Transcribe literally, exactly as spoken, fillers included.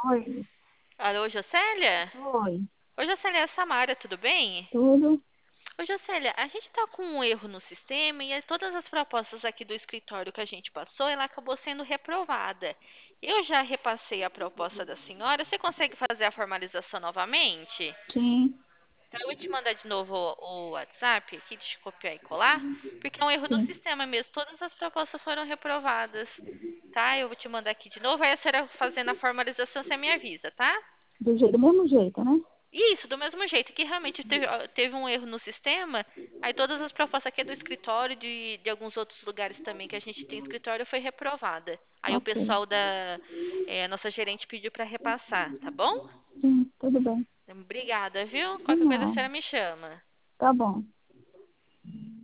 Oi, Alô, Jocélia? oi, Oi, Jocélia, é a Samara, tudo bem? tudo? Oi, Jocélia, a gente tá com um erro no sistema e as- todas as propostas aqui do escritório que a gente passou, ela acabou sendo reprovada. Eu já repassei a proposta da senhora, você consegue fazer a formalização novamente? Sim, Então, eu vou te mandar de novo o, o WhatsApp aqui, deixa eu copiar e colar, porque é um erro no sim, sistema mesmo, todas as propostas foram reprovadas, tá? Eu vou te mandar aqui de novo, aí a senhora fazendo a formalização, você me avisa, tá? do, jeito, do mesmo jeito, né? Isso, do mesmo jeito que realmente teve, teve um erro no sistema, aí todas as propostas aqui do escritório, de, de alguns outros lugares também que a gente tem escritório, foi reprovada. Aí o Ok, pessoal da é, nossa gerente pediu para repassar, tá bom? sim, tudo bem. Obrigada, viu? De Qualquer coisa a nada, senhora me chama. tá bom.